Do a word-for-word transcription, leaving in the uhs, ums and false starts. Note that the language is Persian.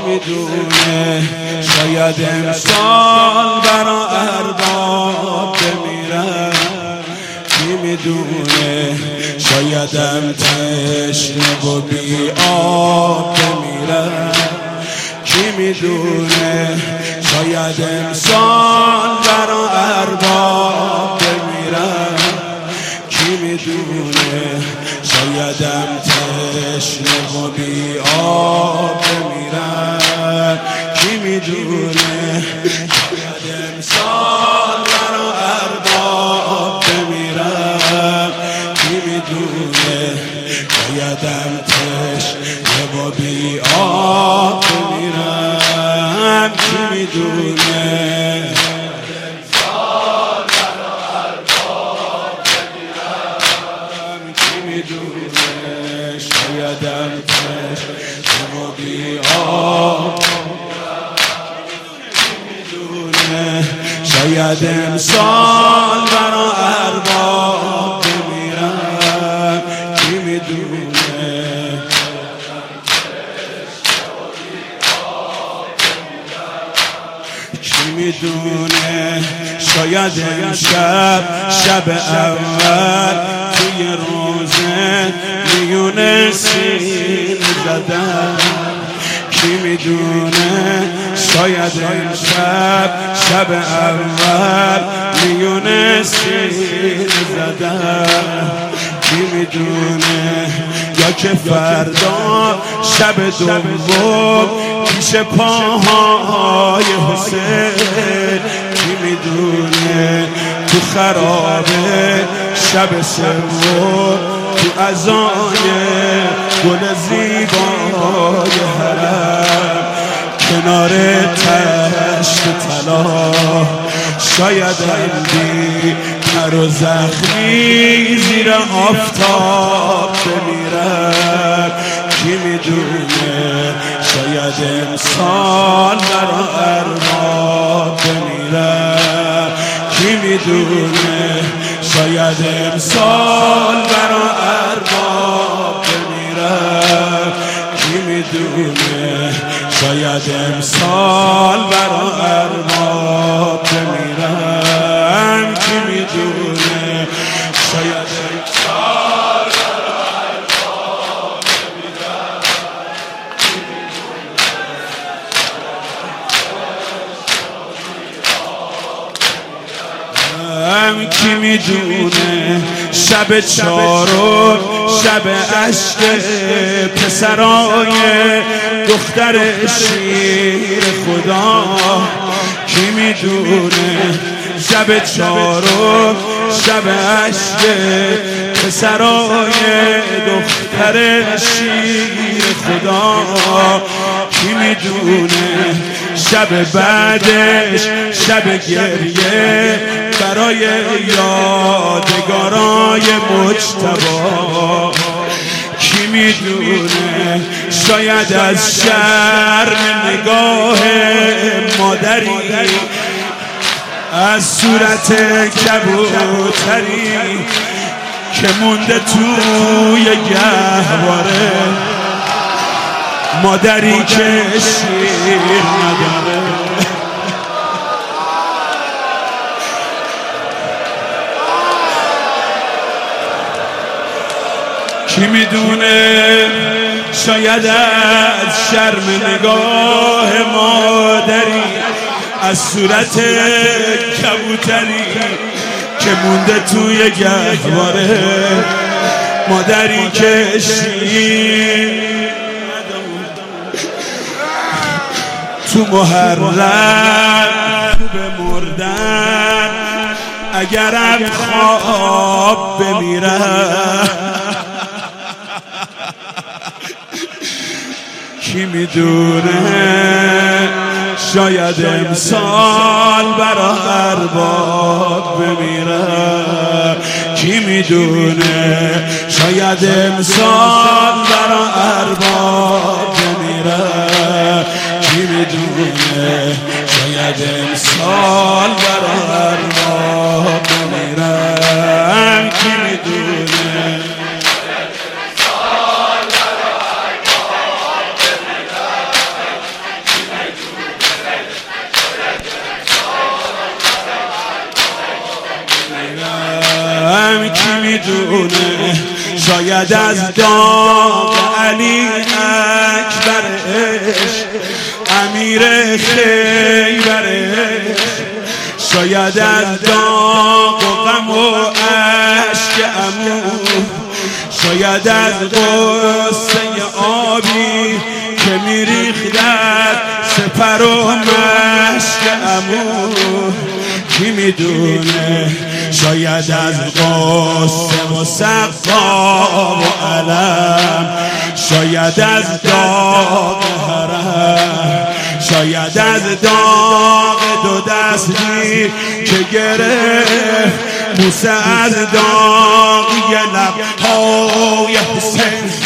میدونه شاید امسال برا ارباب بمیرم، کی میدونه شایدم تشنه و بی آب بمیرم، کی میدونه شاید امسال برا ارباب بمیرم، کی میدونه شایدم تشنه و بی آب بمیرم، کی میدونه شاید امسال برا ارباب بمیرم، کی میدونه شایدم تشنه و بی آب بمیرم، کی میدونه شایدم تشنه و بی آب، میدونه شاید امسال برا ارباب بمیرم، کی میدونه کی میدونه شاید امشب شب اول توی روزه میونه سین زدم، کی میدونه شاید امشب شب اول میونه سین زدم، کی میدونه یا که فردا شب دوم پیش پاهای حسین، کی میدونه تو خرابه شب سوم تو اذان گل زیبای حرم کنار تشت طلا شاید بی پر و زخمی زیر آفتاب بمیرم، کی میدونه شاید امسال برا ارباب بمیرم، کی میدونه شاید امسال برا ارباب بمیرم، کی میدونه شاید امسال برا ارباب بمیرم، کی میدونه شاید امسال برا ارباب بمیرم، کی میدونه شب چارم شب عشق پسرای دختر شیر خدا، کی میدونه شب چارم شب عشق پسرای دختر شیر خدا، کی میدونه شب بعدش شب گریه برای یادگارای مجتبی، کی میدونه شاید از شرم نگاه مادری از صورت کبوتری که مونده توی گهواره، مادری که شیر نداره، کی میدونه شاید از شرم نگاه مادری از صورت کبوتری که مونده توی گهواره، مادری که شیر تو محرم به مردن اگرم خواب بمیرم، کی میدونه شاید امسال برا ارباب بمیرم، کی میدونه شاید امسال برا ارباب بمیرم، کی میدونه شاید امسال برا ارباب بمیرم، کی میدونه میدونه شاید از داغ علی اکبرش امیر خیبرش شاید از داغ و غم و عشق عمو شاید از غصه آبی که میریخت در سپر و مشک عمو کی میدونه شاید از غصه و سقا و علم شاید از داغ حرم شاید از داغ دو دستی که گرفت موسی از داغ یه لبهای حسین